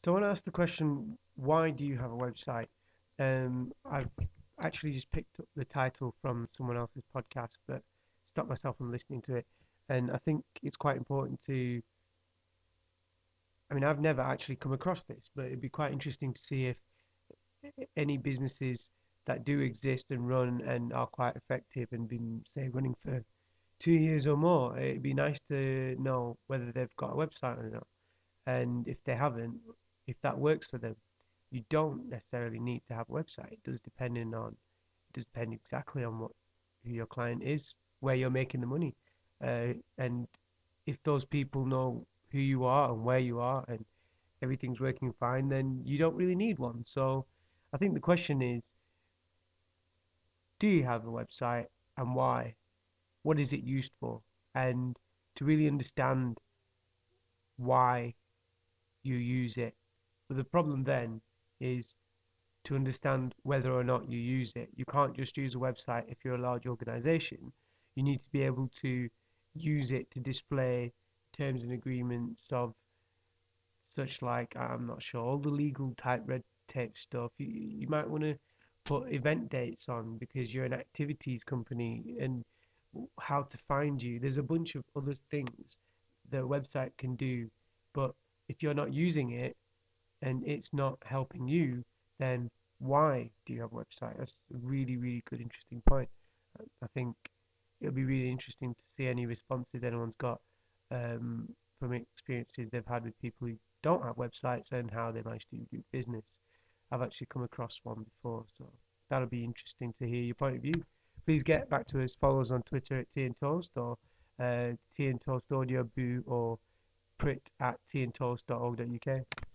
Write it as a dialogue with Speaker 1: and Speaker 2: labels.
Speaker 1: So I want to ask the question, why do you have a website? I've actually just picked up the title from someone else's podcast, but stopped myself from listening to it. And I think it's quite important to, I mean, I've never actually come across this, but it'd be quite interesting to see if any businesses that do exist and run and are quite effective and been, say, running for 2 years or more, it'd be nice to know whether they've got a website or not. And if they haven't, if that works for them, you don't necessarily need to have a website. It does depend exactly on what who your client is, where you're making the money, and if those people know who you are and where you are and everything's working fine, then you don't really need one. So I think the question is, do you have a website and why? What is it used for? And to really understand why you use it. But the problem then is to understand whether or not you use it. You can't just use a website if you're a large organization. You need to be able to use it to display terms and agreements of such like, I'm not sure, all the legal type red tape stuff. You might want to put event dates on because you're an activities company and how to find you. There's a bunch of other things the website can do, but if you're not using it, and it's not helping you, then why do you have a website? That's a really, really good, interesting point. I think it'll be really interesting to see any responses anyone's got um, from experiences they've had with people who don't have websites and how they manage to do business. I've actually come across one before, so that'll be interesting to hear your point of view. Please get back to us. Follow us on Twitter at Tea and Toast or Tea and Toast Audio Boo or Prit at teaandtoast.org.uk.